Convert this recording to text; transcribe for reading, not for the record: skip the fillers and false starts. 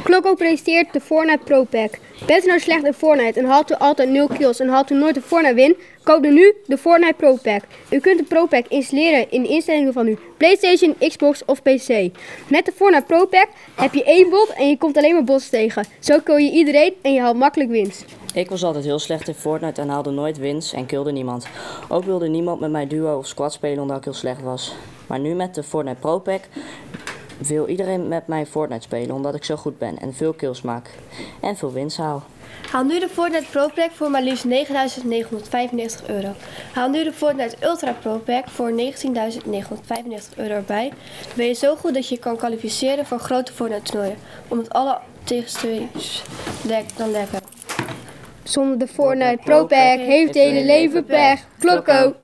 Klokko presenteert de Fortnite Pro Pack. Bent u nou slecht in Fortnite en haalt u altijd 0 kills en haalt u nooit een Fortnite win? Koop dan nu de Fortnite Pro Pack. U kunt de Pro Pack installeren in de instellingen van uw PlayStation, Xbox of PC. Met de Fortnite Pro Pack heb je 1 bot en je komt alleen maar bots tegen. Zo kill je iedereen en je haalt makkelijk wins. Ik was altijd heel slecht in Fortnite en haalde nooit wins en killde niemand. Ook wilde niemand met mij duo of squad spelen omdat ik heel slecht was. Maar nu met de Fortnite Pro Pack wil iedereen met mij Fortnite spelen omdat ik zo goed ben en veel kills maak en veel wins haal. Haal nu de Fortnite Pro Pack voor maar liefst €9.995. Haal nu de Fortnite Ultra Pro Pack voor €19.995 erbij. Dan ben je zo goed dat je kan kwalificeren voor grote Fortnite toernooien. Omdat alle tegenstanders dan lekker. Zonder de Fortnite Pro Pack heeft het hele leven pech. Klokko!